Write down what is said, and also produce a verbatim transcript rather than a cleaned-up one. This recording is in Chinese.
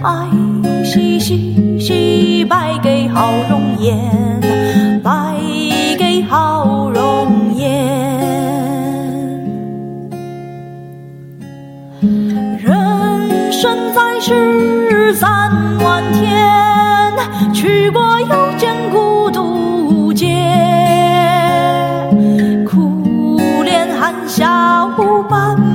爱惜惜惜，败给好容颜，败给好容颜。人生在世三万天，去过又见孤独街，苦恋含笑半